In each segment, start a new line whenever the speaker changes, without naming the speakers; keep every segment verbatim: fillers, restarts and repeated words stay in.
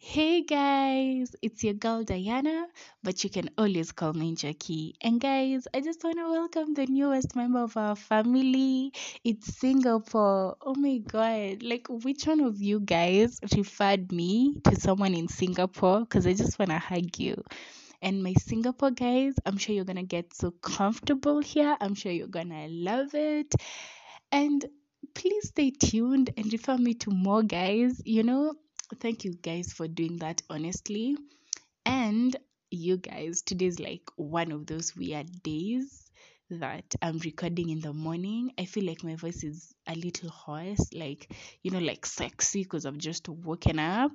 Hey guys, it's your girl Diana, but you can always call me Jackie. And guys, I just want to welcome the newest member of our family. It's Singapore. Oh my god, like which one of you guys referred me to someone in Singapore? Because I just want to hug you. And my Singapore guys, I'm sure you're gonna get so comfortable here. I'm sure you're gonna love it. And please stay tuned and refer me to more guys. You know, thank you guys for doing that, honestly. And you guys, today's like one of those weird days that I'm recording in the morning. I feel like my voice is a little hoarse, like, you know, like sexy because I've just woken up.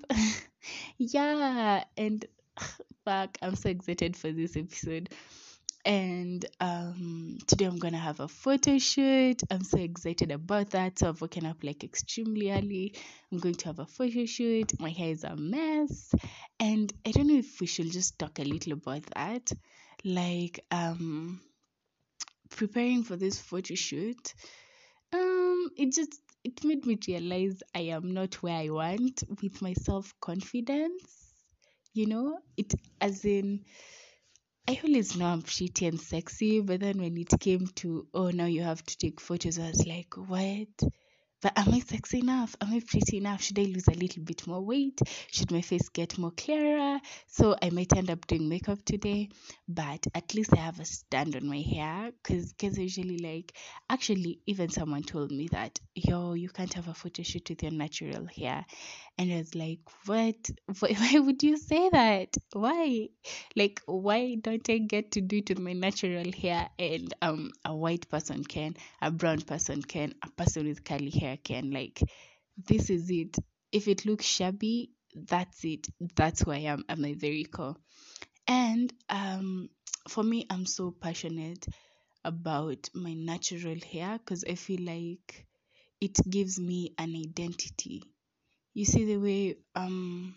Yeah, and fuck, I'm so excited for this episode. And um today I'm gonna have a photo shoot. I'm so excited about that. So I've woken up like extremely early. I'm going to have a photo shoot. My hair is a mess. And I don't know if we should just talk a little about that. Like um preparing for this photo shoot. Um it just it made me realize I am not where I want with my self confidence. You know, it as in I always know I'm pretty and sexy, but then when it came to, oh, now you have to take photos, I was like, what? But am I sexy enough? Am I pretty enough? Should I lose a little bit more weight? Should my face get more clearer? So I might end up doing makeup today, but at least I have a stand on my hair because guys are usually like, actually, even someone told me that, yo, you can't have a photo shoot with your natural hair. And I was like, what? Why, why would you say that? Why? Like, why don't I get to do it with my natural hair and um a white person can, a brown person can, a person with curly hair can? Like, this is it. If it looks shabby, that's it. That's who I am at my very core. And um for me, I'm so passionate about my natural hair because I feel like it gives me an identity. You see the way um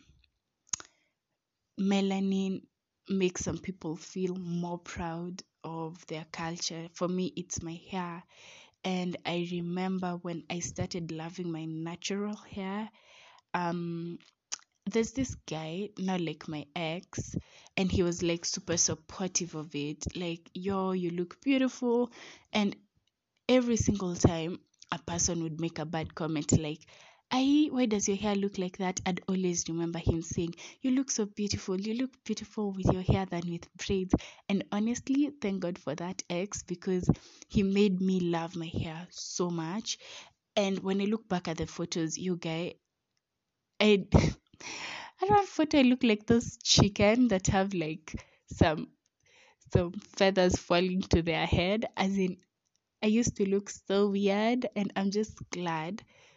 melanin makes some people feel more proud of their culture. For me, it's my hair. And I remember when I started loving my natural hair, um, there's this guy, not like my ex, and he was like super supportive of it. Like, yo, you look beautiful. And every single time a person would make a bad comment like, I, why does your hair look like that? I'd always remember him saying, you look so beautiful. You look beautiful with your hair than with braids. And honestly, thank God for that ex because he made me love my hair so much. And when I look back at the photos, you guys, I, I don't photo I look like those chicken that have like some some feathers falling to their head. As in, I used to look so weird, and I'm just glad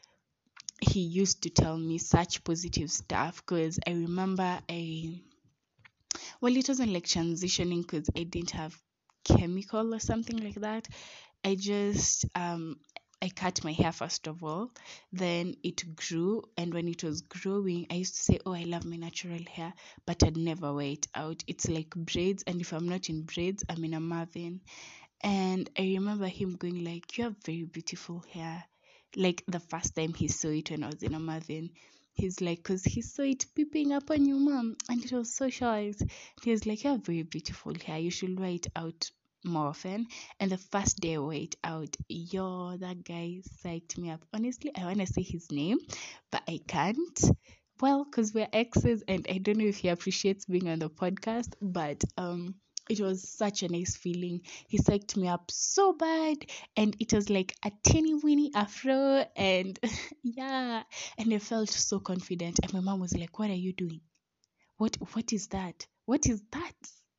he used to tell me such positive stuff because I remember I, well, it wasn't like transitioning because I didn't have chemical or something like that. I just, um, I cut my hair first of all, then it grew, and when it was growing, I used to say, oh, I love my natural hair, but I'd never wear it out. It's like braids, and if I'm not in braids, I'm in a Marvin. And I remember him going like, you have very beautiful hair. Like the first time he saw it when I was in a Marvin, he's like, because he saw it peeping up on your mom, and it was so short. He was like, you have very beautiful hair. You should wear it out more often. And the first day I wore it out, yo, that guy psyched me up. Honestly, I want to say his name, but I can't. Well, because we're exes, and I don't know if he appreciates being on the podcast, but um, it was such a nice feeling. He psyched me up so bad, and it was like a teeny weeny afro, and yeah, and I felt so confident. And my mom was like, "What are you doing? What what is that? What is that?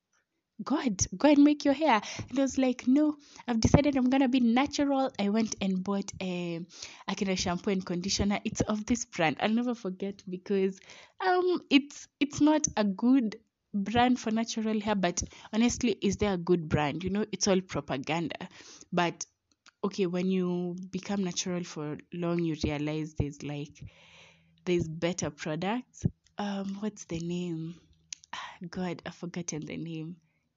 God, go and make your hair." And I was like, no, I've decided I'm gonna be natural. I went and bought a a kind of shampoo and conditioner. It's of this brand. I'll never forget because um it's it's not a good brand for natural hair, but honestly, is there a good brand? You know, it's all propaganda. But okay, when you become natural for long, you realize there's like there's better products. Um, what's the name? God, I've forgotten the name.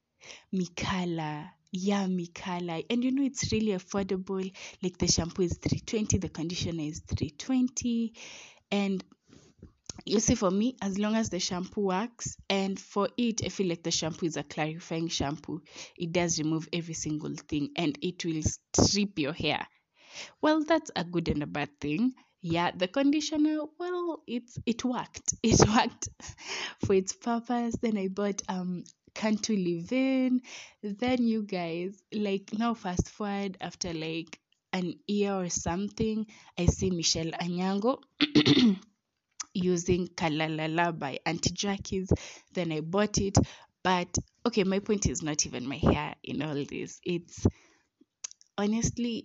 Mikala. Yeah, Mikala. And you know it's really affordable. Like the shampoo is three twenty, the conditioner is three twenty. And You see, for me, as long as the shampoo works, and for it, I feel like the shampoo is a clarifying shampoo. It does remove every single thing and it will strip your hair. Well, that's a good and a bad thing. Yeah, the conditioner, well, it's it worked. It worked for its purpose. Then I bought um Cantu Leave-In. Then you guys, like now fast forward after like an year or something, I see Michelle Anyango using Kalalala by Auntie Jackie's. Then I bought it. But okay, my point is not even my hair in all this. It's honestly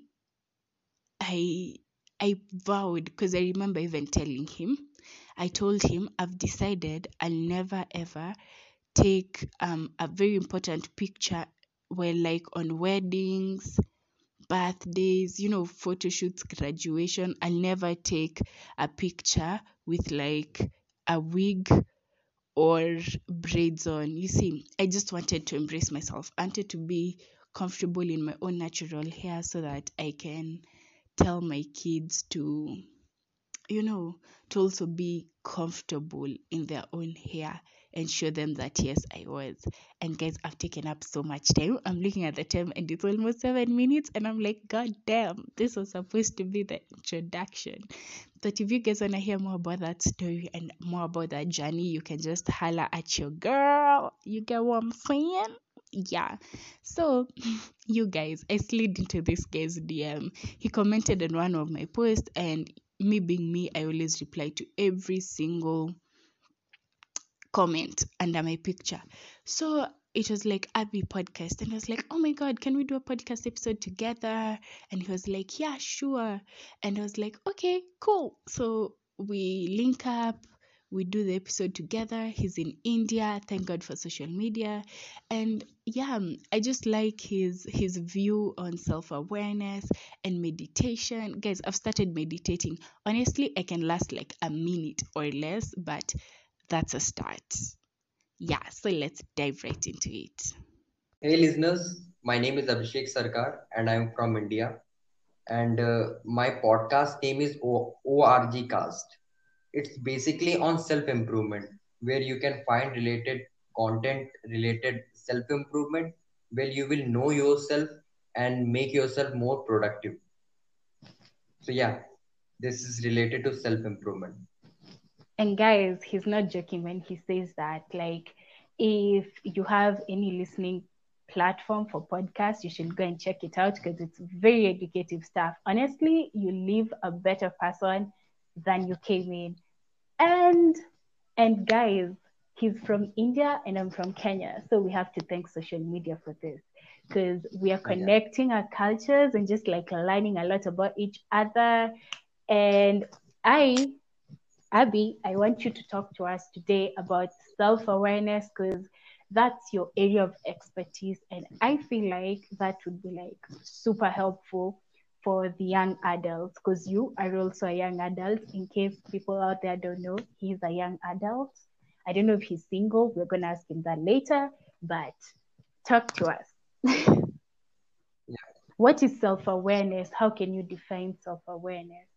I I vowed because I remember even telling him. I told him I've decided I'll never ever take um a very important picture where like on weddings, birthdays, you know, photo shoots, graduation. I'll never take a picture with like a wig or braids on. You see, I just wanted to embrace myself. I wanted to be comfortable in my own natural hair so that I can tell my kids to, you know, to also be comfortable in their own hair and show them that yes, I was. And guys, I've taken up so much time. I'm looking at the time and it's almost seven minutes, and I'm like, God damn, this was supposed to be the introduction. But if you guys want to hear more about that story and more about that journey, you can just holler at your girl. You get what I'm saying? Yeah. So, you guys, I slid into this guy's D M. He commented on one of my posts, and me being me, I always reply to every single comment under my picture. So it was like Abby podcast, and I was like, oh my god, can we do a podcast episode together? And he was like, yeah, sure. And I was like, okay, cool. So we link up, we do the episode together. He's in India. Thank God for social media. And yeah, I just like his his view on self-awareness and meditation. Guys, I've started meditating. Honestly, I can last like a minute or less, but that's a start. Yeah, so let's dive right into it.
Hey listeners, my name is Abhishek Sarkar and I'm from India. And uh, my podcast name is o- ORG Cast. It's basically on self improvement, where you can find related content related self improvement, where you will know yourself and make yourself more productive. So, yeah, this is related to self improvement.
And guys, he's not joking when he says that. Like, if you have any listening platform for podcasts, you should go and check it out because it's very educative stuff. Honestly, you leave a better person than you came in. And and guys, he's from India and I'm from Kenya. So we have to thank social media for this because we are
Yeah.
connecting our cultures and just like learning a lot about each other. And I, Abby, I want you to talk to us today about self awareness because that's your area of expertise. And I feel like that would be like super helpful for the young adults because you are also a young adult. In case people out there don't know, he's a young adult. I don't know if he's single. We're going to ask him that later, but talk to us.
Yeah.
What is self awareness? How can you define self awareness?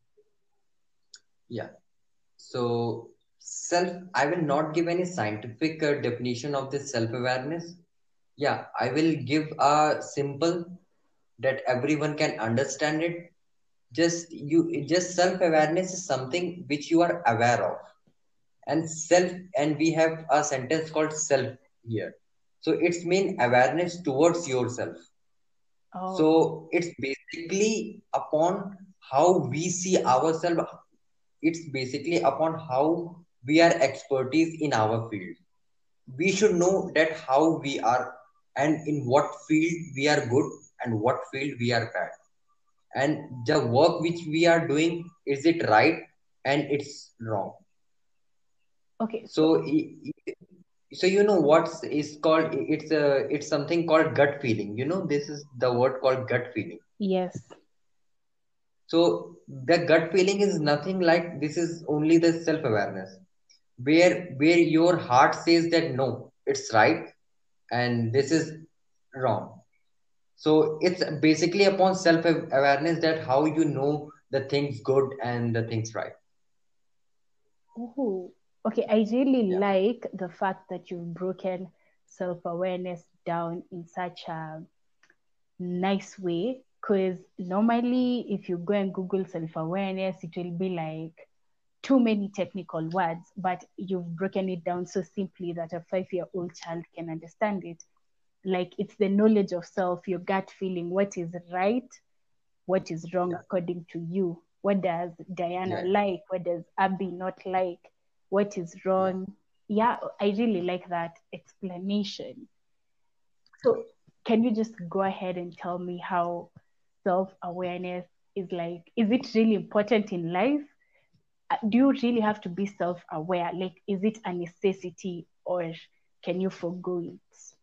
Yeah. So, self, I will not give any scientific uh, definition of this self awareness. Yeah, I will give a simple that everyone can understand it. Just you, just self awareness is something which you are aware of, and self, and we have a sentence called self here. So it's mean awareness towards yourself.
Oh,
So it's basically upon how we see ourselves. It's basically upon how we are expertise in our field. We should know that how we are and in what field we are good and what field we are bad, and the work which we are doing, is it right and it's wrong.
okay.
So
So,
i- i- so you know what's is called, it's a it's something called gut feeling. You know, this is the word called gut feeling.
yes.
So the gut feeling is nothing like, this is only the self awareness, where where your heart says that no, it's right and this is wrong. So it's basically upon self awareness that how you know the things good and the things right.
Oh, okay. I really
Yeah,
like the fact that you've broken self awareness down in such a nice way. Because normally, if you go and Google self awareness, it will be like too many technical words, but you've broken it down so simply that a five year old child can understand it. Like it's the knowledge of self, your gut feeling, what is right, what is wrong
yeah,
according to you. What does Diana
yeah,
like? What does Abby not like? What is
yeah,
wrong? Yeah, I really like that explanation. So, can you just go ahead and tell me how self awareness is like? Is it really important in life? Uh, Do you really have to be self aware? Like, is it a necessity or can you forego it?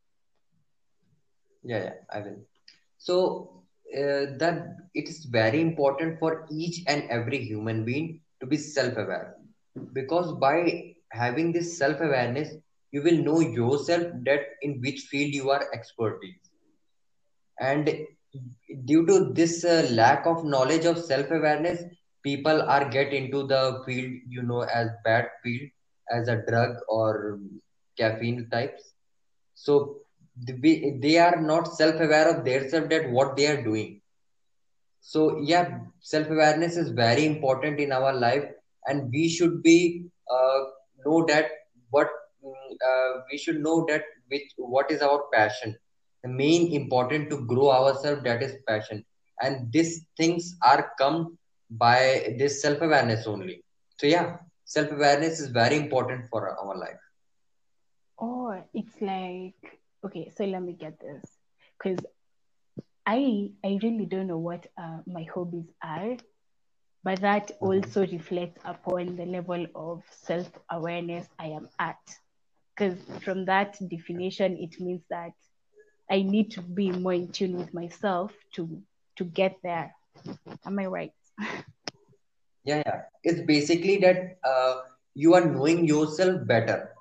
yeah, yeah, I will. So uh, that it is very important for each and every human being to be self-aware, because by having this self-awareness, you will know yourself that in which field you are expertise. And due to this uh, lack of knowledge of self-awareness, people are get into the field you know as bad field, as a drug or caffeine types. So they they are not self-aware of themselves that what they are doing. So yeah, self-awareness is very important in our life, and we should be uh, know that what mm, uh, we should know that which what is our passion. The main important to grow ourselves, that is passion, and these things are come by this self-awareness only. So yeah, self-awareness is very important for our life.
Or it's like, okay, so let me get this. Because I I really don't know what uh, my hobbies are, but that
Mhm.
also reflects upon the level of self awareness I am at. Because from that definition, it means that I need to be more in tune with myself to to get there. Am I right?
Yeah, yeah. It's basically that uh, you are knowing yourself better.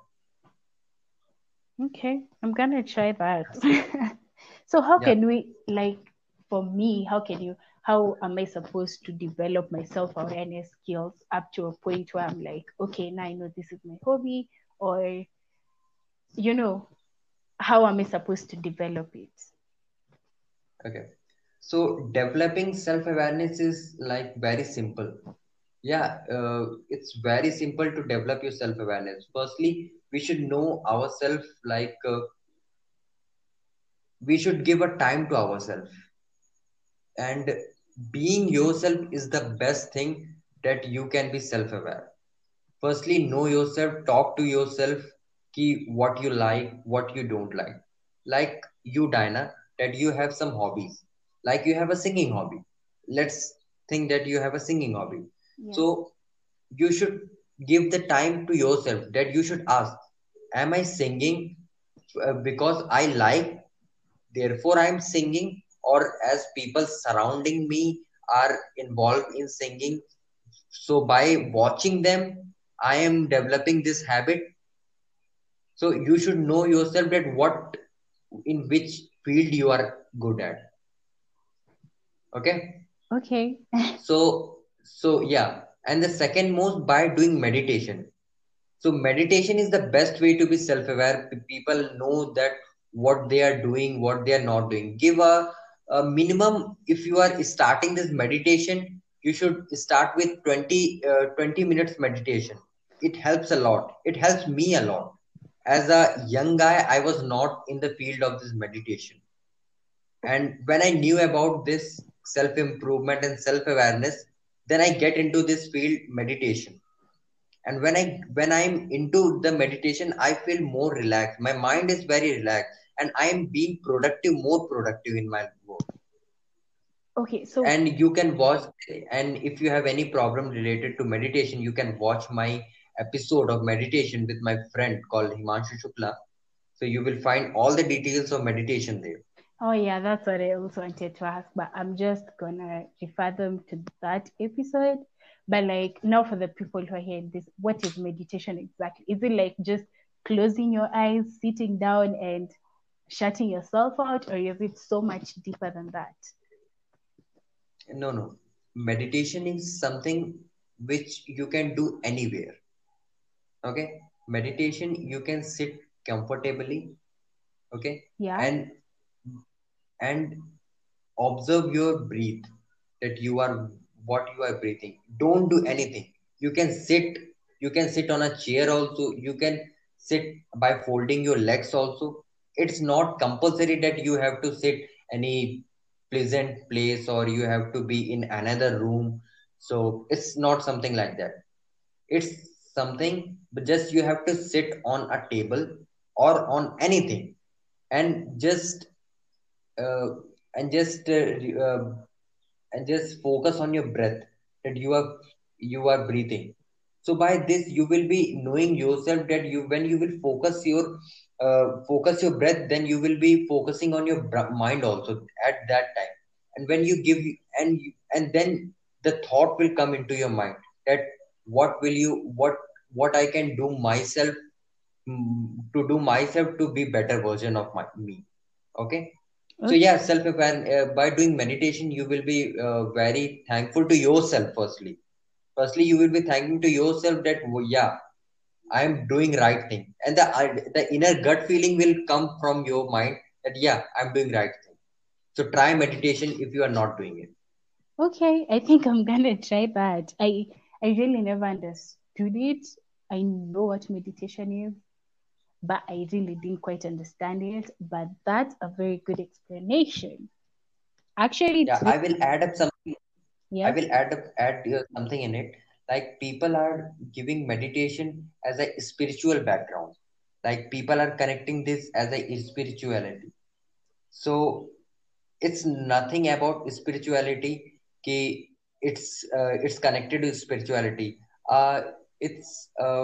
Okay, I'm gonna try that. So how
Yeah.
can we like for me, how can you how am I supposed to develop my self-awareness skills up to a point where I'm like, okay, now I know this is my hobby, or you know, how am I supposed to develop it?
Okay. So developing self-awareness is like very simple. Yeah, uh, it's very simple to develop your self-awareness. Firstly, we should know ourselves, like uh, we should give a time to ourselves. And being yourself is the best thing that you can be self-aware. Firstly, know yourself, talk to yourself, key what you like, what you don't like. Like you, Dinah, that you have some hobbies. Like you have a singing hobby. Let's think that you have a singing hobby.
Yeah.
So you should give the time to yourself, that you should ask, am I singing uh, because I like, therefore I am singing, or as people surrounding me are involved in singing, so by watching them, I am developing this habit. So you should know yourself that what in which field you are good at. Okay.
Okay.
So so yeah. And the second most, by doing meditation. So meditation is the best way to be self-aware. People know that what they are doing, what they are not doing. Give a, a minimum. If you are starting this meditation, you should start with twenty, uh, twenty minutes meditation. It helps a lot. It helps me a lot. As a young guy, I was not in the field of this meditation. And when I knew about this self-improvement and self-awareness, then I get into this field meditation. And when i when I'm into the meditation, I feel more relaxed, my mind is very relaxed, and I am being productive, more productive in my work.
Okay, so
And you can watch, and if you have any problem related to meditation, you can watch my episode of meditation with my friend called Himanshu Shukla. So you will find all the details of meditation there.
oh yeah, that's what I also wanted to ask, but I'm just gonna refer them to that episode. But like now for the people who are hearing this, what is meditation exactly? Is it like just closing your eyes, sitting down and shutting yourself out, or is it so much deeper than that?
No, no. Meditation is something which you can do anywhere. Okay, meditation, you can sit comfortably. Okay,
Yeah.
and and observe your breath, that you are what you are breathing. Don't do anything. You can sit, you can sit on a chair also, you can sit by folding your legs also. It's not compulsory that you have to sit any pleasant place or you have to be in another room. So it's not something like that. It's something, but just you have to sit on a table or on anything, and just uh, and just uh, uh, and just focus on your breath, that you are you are breathing. So by this you will be knowing yourself, that you when you will focus your uh, focus your breath, then you will be focusing on your br- mind also at that time. And when you give and you, and then the thought will come into your mind, that what will you what what I can do myself, mm, to do myself to be better version of my me. Okay, so
Okay.
yeah, self aware, uh, by doing meditation you will be uh, very thankful to yourself. Firstly, firstly you will be thanking to yourself that, "Oh, yeah, I am doing right thing," and the I- the inner gut feeling will come from your mind that, yeah, I'm doing right thing. So try meditation if you are not doing it.
Okay, I think I'm gonna try that. I I really never understood it. I know what meditation is, but I really didn't quite understand it. But that's a very good explanation. Actually,
Yeah,
it's
I
really,
will add up something. I
yeah.
will add up add uh, something in it. Like, people are giving meditation as a spiritual background. Like, people are connecting this as a spirituality. So it's nothing about spirituality. Ki it's uh, it's connected to spirituality. Uh, it's uh,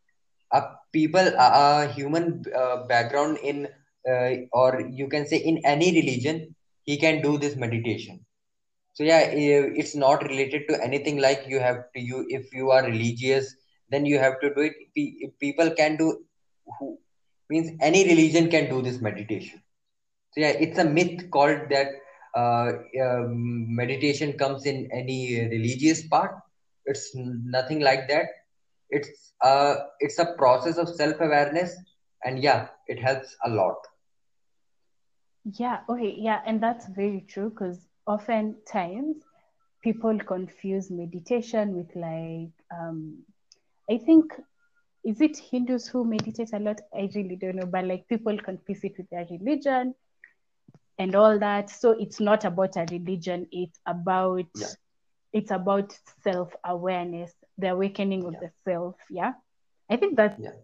a people a, a human uh, background in uh, or you can say in any religion, he can do this meditation. So yeah, i- it's not related to anything like you have to you if you are religious, then you have to do it. Pe- people can do, who means any religion can do this meditation. So yeah, it's a myth called that uh, um, meditation comes in any religious part. It's nothing like that. It's uh it's a process of self awareness, and yeah, it helps a lot.
Yeah, okay, yeah, and that's very true because oftentimes people confuse meditation with like um I think is it Hindus who meditate a lot? I really don't know, but like people confuse it with their religion and all that. So it's not about a religion, it's about
Yeah,
it's about self-awareness, the awakening of
yeah,
the self. Yeah. I think that's
yeah,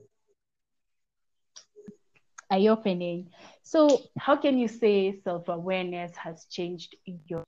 eye-opening. So how can you say self-awareness has changed your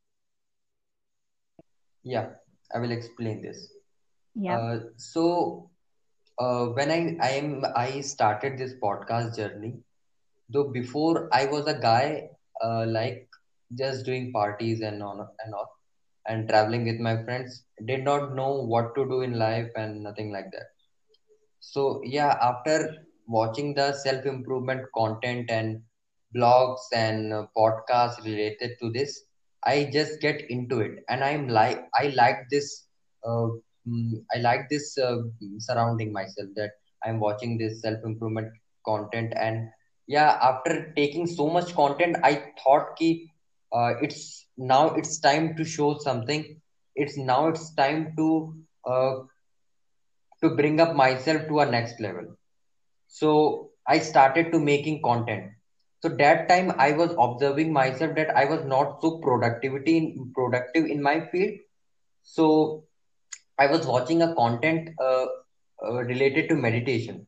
yeah. I will explain this.
yeah.
Uh, so uh, when I I am I started this podcast journey, though before I was a guy uh, like just doing parties and on and all, and traveling with my friends, did not know what to do in life and nothing like that. So yeah, after watching the self improvement content and blogs and uh, podcasts related to this, I just get into it, and I'm like I like this. Uh, mm, I like this uh, surrounding myself, that I'm watching this self improvement content. And yeah, after taking so much content, I thought ki uh, it's now it's time to show something. It's now it's time to uh, to bring up myself to a next level. So I started to making content. So that time I was observing myself that I was not so productivity in, productive in my field. So I was watching a content uh, uh, related to meditation.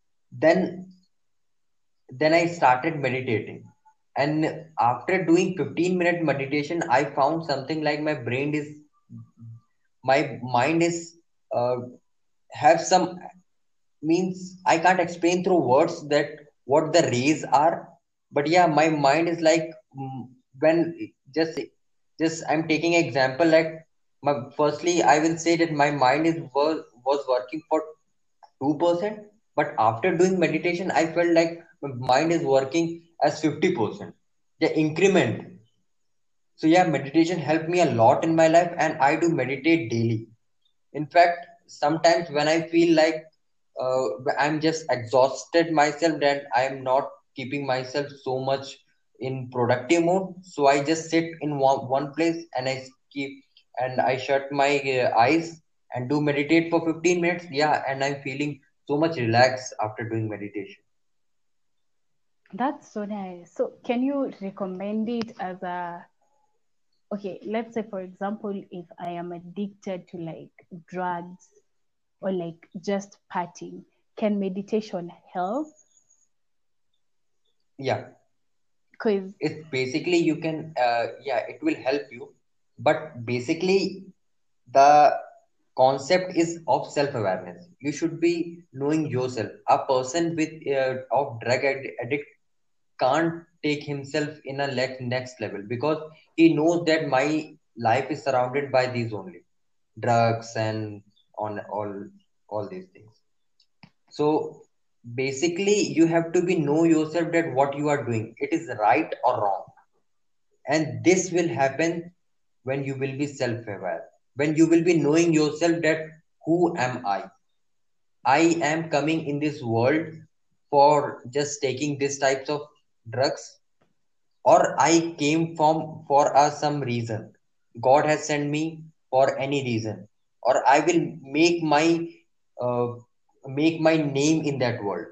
Then then I started meditating, and after doing fifteen minute meditation, I found something like my brain is my mind is uh, have some, means I can't explain through words that what the rays are. But yeah, my mind is like, mm, when just just I'm taking example like my firstly I will say that my mind is was was working for two percent, but after doing meditation I felt like my mind is working as fifty percent. The increment. So yeah, meditation helped me a lot in my life, and I do meditate daily. In fact, sometimes when I feel like uh, I'm just exhausted myself that I'm not keeping myself so much in productive mode. So I just sit in one, one place and I keep and I shut my uh, eyes and do meditate for fifteen minutes. Yeah, and I'm feeling so much relaxed after doing meditation.
That's so nice. So can you recommend it as a, okay, let's say for example, if I am addicted to like drugs or like just partying, can meditation help?
Yeah,
Because
it's basically you can uh, yeah, it will help you, but basically the concept is of self awareness. You should be knowing yourself. A person with uh, of drug ad- addict can't take himself in a le- next level because he knows that my life is surrounded by these only drugs and on all all these things. So basically you have to be know yourself that what you are doing it is right or wrong, and this will happen when you will be self aware, when you will be knowing yourself that who am i I am coming in this world for just taking these types of drugs, or I came from for a some reason. God has sent me for any reason, or I will make my uh, make my name in that world.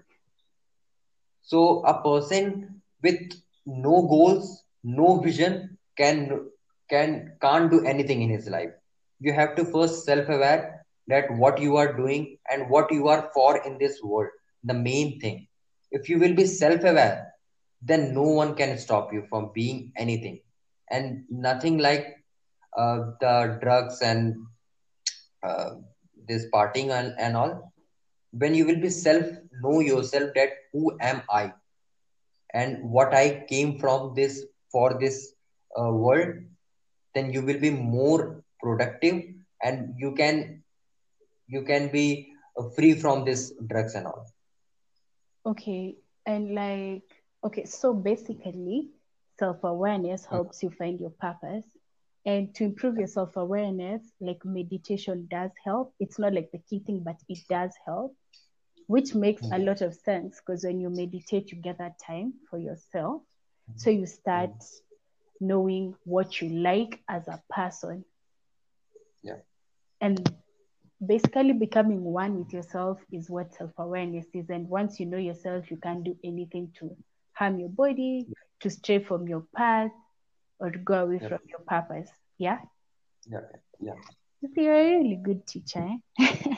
So a person with no goals, no vision can can can't do anything in his life. You have to first self-aware that what you are doing and what you are for in this world. The main thing. If you will be self-aware, then no one can stop you from being anything. And nothing like uh, the drugs and uh, this partying and, and all. When you will be self know yourself that who am I and what I came from this for this uh, world, then you will be more productive and you can you can be uh, free from this drugs and all.
okay, and like, okay, so basically, self awareness
Mm,
helps you find your purpose. And to improve your self awareness, like meditation does help. It's not like the key thing, but it does help, which makes a
mm,
lot of sense because when you meditate, you get that time for yourself. So you
mm,
start knowing what you like as a person
yeah,
and basically becoming one with yourself is what self-awareness is. And once you know yourself, you can't do anything to harm your body, to stray from your path, or to go away
yeah,
from your purpose. Yeah,
yeah, yeah.
you're a really good teacher. Eh?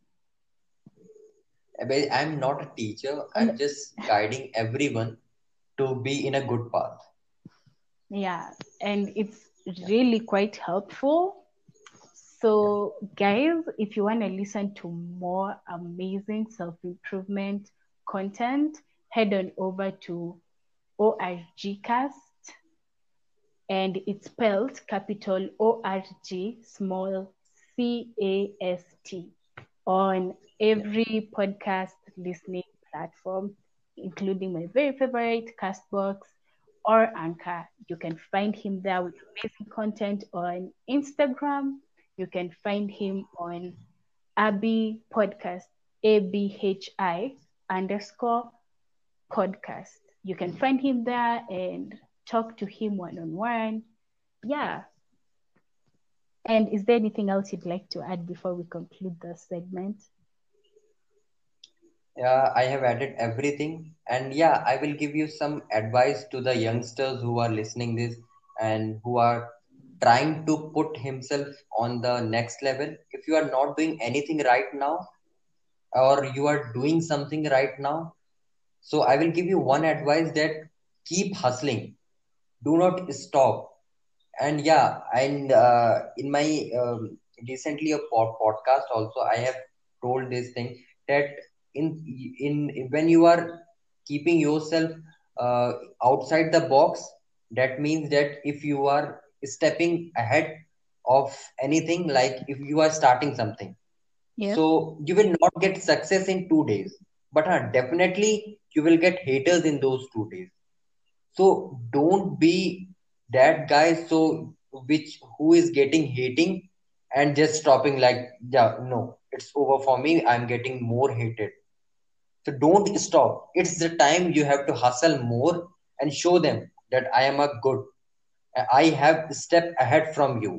But I'm not a teacher.
And
I'm just guiding everyone to be in a good path.
yeah, and it's
Yeah,
really quite helpful.
yeah,
So, guys, if you want to listen to more amazing self improvement content, head on over to ORGcast, and it's spelled capital O R G, small C A S T, on
yeah,
every podcast listening platform, including my very favorite Castbox or Anchor. You can find him there with amazing content on Instagram. You can find him on Abhi Podcast, A B H I underscore podcast. You can find him there and talk to him one on one. Yeah. And is there anything else you'd like to add before we conclude the segment?
yeah. I have added everything, and yeah, I will give you some advice to the youngsters who are listening this and who are trying to put himself on the next level. If you are not doing anything right now, or you are doing something right now, so I will give you one advice that keep hustling, do not stop. And yeah, and uh, in my um, recently a pod- podcast also I have told this thing that in in when you are keeping yourself uh, outside the box, that means that if you are stepping ahead of anything, like if you are starting something,
Yep.
so you will not get success in two days, but uh, definitely you will get haters in those two days. So don't be that guy. So which who is getting hating and just stopping like, yeah, no. it's over for me, I'm getting more hated. So don't stop. It's the time you have to hustle more and show them that I am a good, I have a step ahead from you.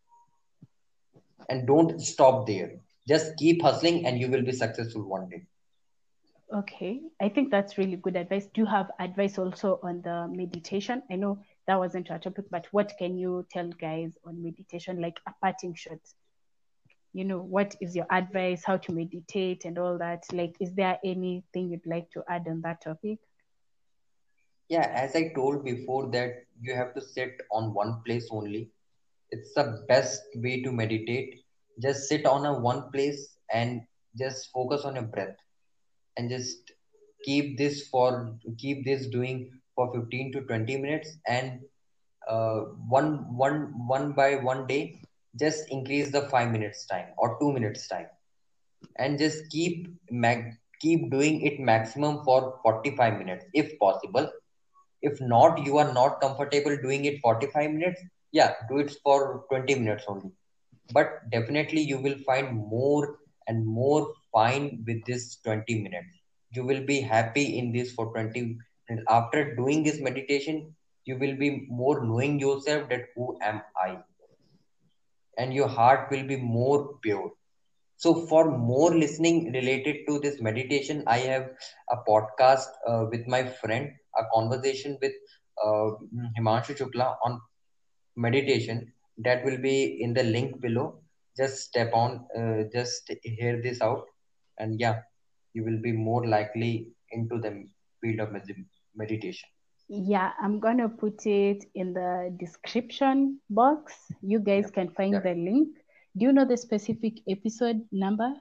And don't stop there. Just keep hustling and you will be successful one day.
Okay, I think that's really good advice. Do you have advice also on the meditation? I know that wasn't our topic, but what can you tell guys on meditation, like a parting shot? You know, what is your advice, how to meditate and all that? Like, is there anything you'd like to add on that topic?
Yeah, as I told before that you have to sit on one place only. It's the best way to meditate. Just sit on a one place and just focus on your breath and just keep this for keep this doing for fifteen to twenty minutes and uh, one one one by one day just increase the five minutes time or two minutes time and just keep mag- keep doing it maximum for forty-five minutes if possible. If not, you are not comfortable doing it forty-five minutes, yeah, do it for twenty minutes only. But definitely you will find more and more fine with this twenty minutes. You will be happy in this for twenty minutes. After doing this meditation, you will be more knowing yourself that who am I, and your heart will be more pure. So, for more listening related to this meditation, I have a podcast uh, with my friend, a conversation with uh, Himanshu Chukla on meditation. That will be in the link below. Just step on, uh, just hear this out, and yeah, you will be more likely into the field of med- meditation.
Yeah, I'm gonna put it in the description box. You guys
Yeah,
can find
yeah.
the link. Do you know the specific episode number?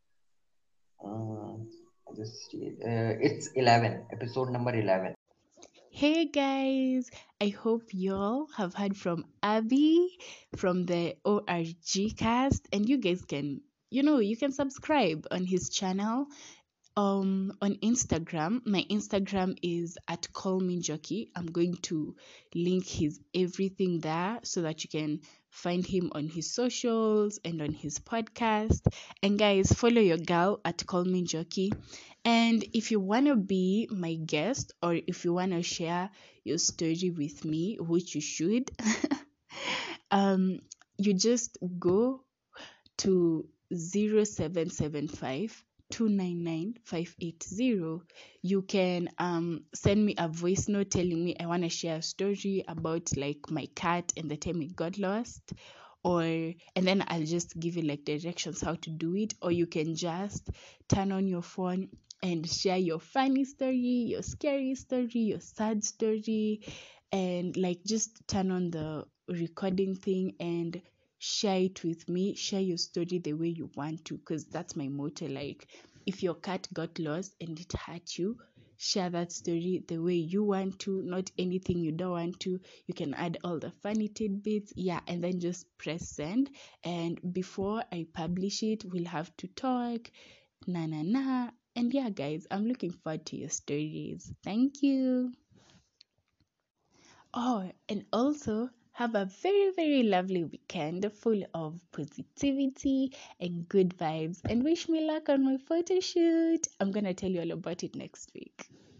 Um, just uh, it's eleven, episode number eleven.
Hey guys, I hope y'all have heard from Abby from the O R G cast, and you guys can, you know, you can subscribe on his channel. Um, on Instagram, my Instagram is at Call Me Jockey. I'm going to link his everything there so that you can find him on his socials and on his podcast. And guys, follow your girl at Call Me Jockey. And if you want to be my guest or if you want to share your story with me, which you should, um, you just go to zero seven seven five two nine nine five eight zero. You can um send me a voice note telling me I want to share a story about like my cat and the time it got lost, or and then I'll just give you like directions how to do it, or you can just turn on your phone and share your funny story, your scary story, your sad story, and like just turn on the recording thing and share it with me. Share your story the way you want to, because that's my motto. Like, if your cat got lost and it hurt you, share that story the way you want to, not anything you don't want to. You can add all the funny tidbits, yeah, and then just press send. And before I publish it, we'll have to talk, na na na. And yeah, guys, I'm looking forward to your stories. Thank you. Oh, and also have a very, very lovely weekend full of positivity and good vibes. And wish me luck on my photo shoot. I'm going to tell you all about it next week.